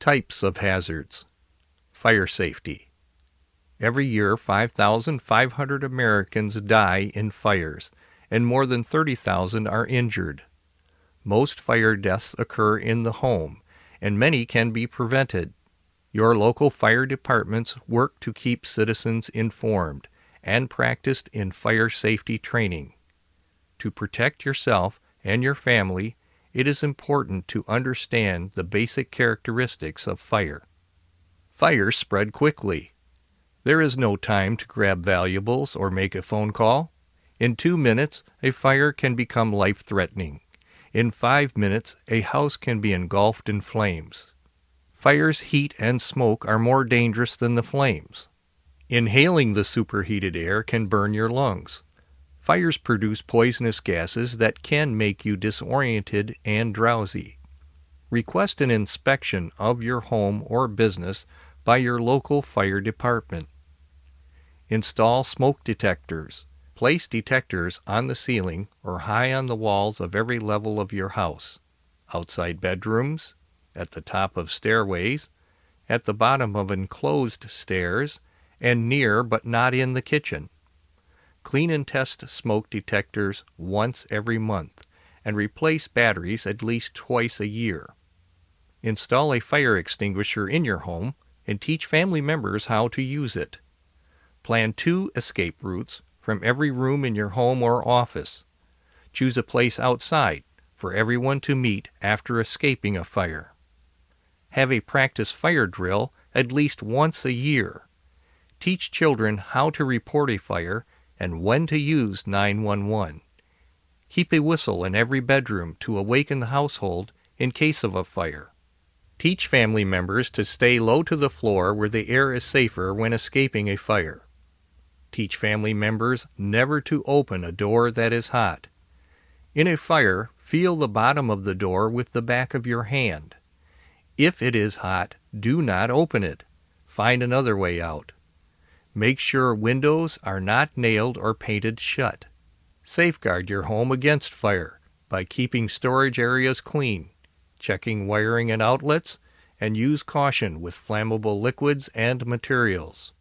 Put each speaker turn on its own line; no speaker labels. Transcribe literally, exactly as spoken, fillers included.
Types of hazards. Fire safety. Every year, five thousand five hundred Americans die in fires, and more than thirty thousand are injured. Most fire deaths occur in the home, and many can be prevented. Your local fire departments work to keep citizens informed and practiced in fire safety training. To protect yourself and your family, it is important to understand the basic characteristics of fire. Fires spread quickly. There is no time to grab valuables or make a phone call. In two minutes, a fire can become life-threatening. In five minutes, a house can be engulfed in flames. Fire's heat and smoke are more dangerous than the flames. Inhaling the superheated air can burn your lungs. Fires produce poisonous gases that can make you disoriented and drowsy. Request an inspection of your home or business by your local fire department. Install smoke detectors. Place detectors on the ceiling or high on the walls of every level of your house, outside bedrooms, at the top of stairways, at the bottom of enclosed stairs, and near but not in the kitchen. Clean and test smoke detectors once every month, and replace batteries at least twice a year. Install a fire extinguisher in your home and teach family members how to use it. Plan two escape routes from every room in your home or office. Choose a place outside for everyone to meet after escaping a fire. Have a practice fire drill at least once a year. Teach children how to report a fire and when to use nine one one. Keep a whistle in every bedroom to awaken the household in case of a fire. Teach family members to stay low to the floor where the air is safer when escaping a fire. Teach family members never to open a door that is hot. In a fire, feel the bottom of the door with the back of your hand. If it is hot, do not open it. Find another way out. Make sure windows are not nailed or painted shut. Safeguard your home against fire by keeping storage areas clean, checking wiring and outlets, and use caution with flammable liquids and materials.